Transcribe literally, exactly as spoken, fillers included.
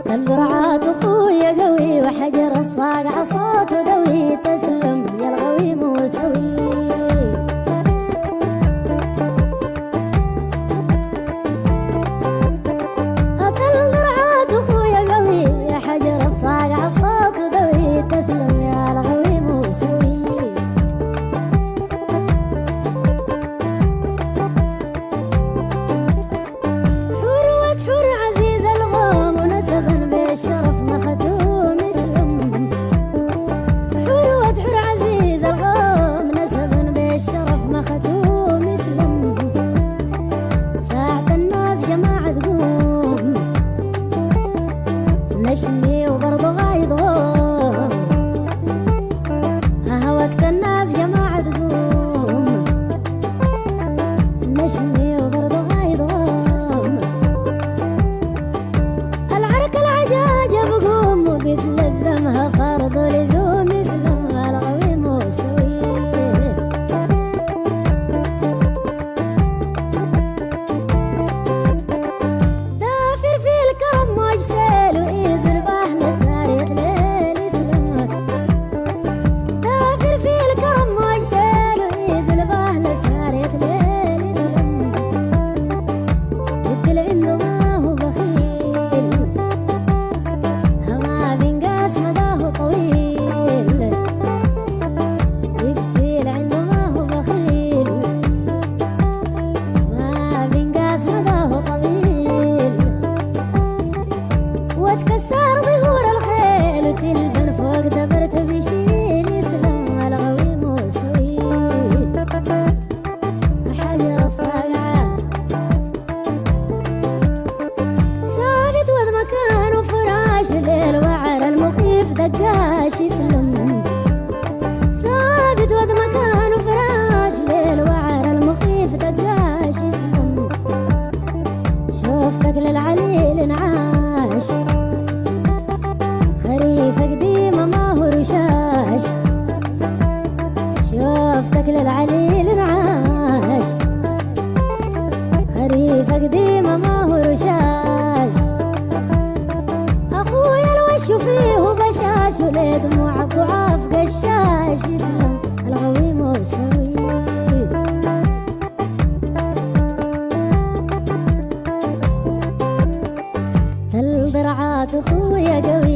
القرعات اخويا قوي وحجر الصاقع صوت قوي تسلم يا الغوي موسوي. القرعات اخويا قوي حجر الصاقع صوت قوي تسلم يا الغوي موسوي. الشرف مختوم يسلم حروة حر عزيز القوم نسبا بالشرف مختوم يسلم. ساعة الناس جماعة تقوم نشمي وبرضه غايض غوم. ها وقت الناس جماعة تقوم نشمي وبرضه غايض غوم. بتلزمها فرض لزوم يسلم الغوي موسوي. دافر في الكرم موج سيل وإيد البحر سارية ليل يسلم. دافر في الكرم موج سيل وإيد البحر سارية ليل يسلم. الدل عنده ما هو بخيل مداه طويل. الديل عنده ما هو بخيل ما بينقاس مداه طويل. وتكسر ظهور الخيل وتلبن فوق دبرت بيشيل يسلم الغوي موسوي. حجر الصاقعة ثابت وذ مكانه فراش الليل وعر المخيف دقاش يسلم. ثابت وذ مكانه فراش ليل وعر المخيف دقاش يسلم. شوفتك للعليل انعاش خريف قديمة ما هو رشاش. شوفتك للعليل انعاش خريف قديمة ما هو رشاش. اخويا الوش فيه بشاش ولد دموع الضعاف قشاش يسلم الغوي موسوي. الضرعات اخويا قوي